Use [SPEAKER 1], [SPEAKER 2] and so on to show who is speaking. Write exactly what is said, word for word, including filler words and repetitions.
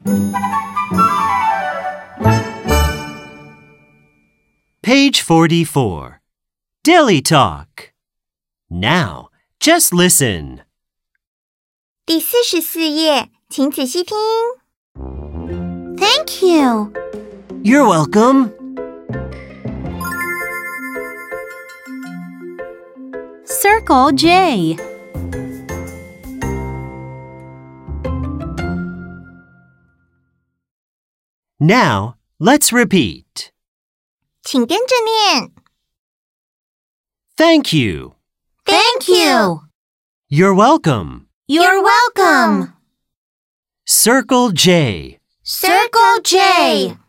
[SPEAKER 1] Page forty-four. Daily Talk. Now, just listen.
[SPEAKER 2] 第四十四页，请仔细听。Thank you.
[SPEAKER 1] You're welcome.
[SPEAKER 2] Circle J.
[SPEAKER 1] Now, let's repeat.
[SPEAKER 2] 请跟着念。
[SPEAKER 1] Thank you.
[SPEAKER 2] Thank you.
[SPEAKER 1] You're welcome.
[SPEAKER 2] You're welcome.
[SPEAKER 1] Circle J.
[SPEAKER 2] Circle J.